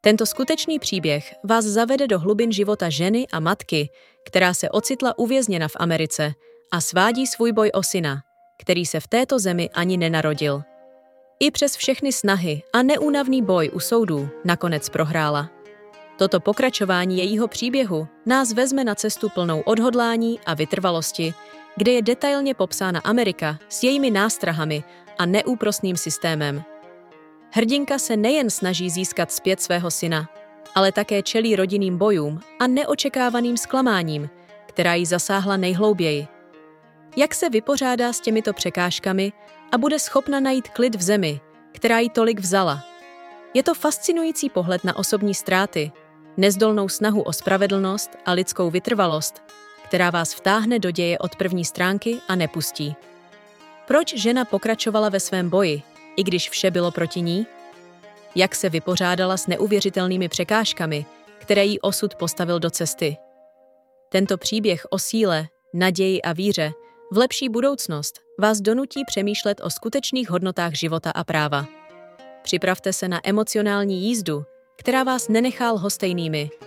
Tento skutečný příběh vás zavede do hlubin života ženy a matky, která se ocitla uvězněna v Americe a svádí svůj boj o syna, který se v této zemi ani nenarodil. I přes všechny snahy a neúnavný boj u soudů nakonec prohrála. Toto pokračování jejího příběhu nás vezme na cestu plnou odhodlání a vytrvalosti, kde je detailně popsána Amerika s jejími nástrahami a neúprosným systémem. Hrdinka se nejen snaží získat zpět svého syna, ale také čelí rodinným bojům a neočekávaným zklamáním, která ji zasáhla nejhlouběji. Jak se vypořádá s těmito překážkami a bude schopna najít klid v zemi, která jí tolik vzala? Je to fascinující pohled na osobní ztráty, nezdolnou snahu o spravedlnost a lidskou vytrvalost, která vás vtáhne do děje od první stránky a nepustí. Proč žena pokračovala ve svém boji, i když vše bylo proti ní? Jak se vypořádala s neuvěřitelnými překážkami, které jí osud postavil do cesty? Tento příběh o síle, naději a víře v lepší budoucnost vás donutí přemýšlet o skutečných hodnotách života a práva. Připravte se na emocionální jízdu, která vás nenechá lhostejnými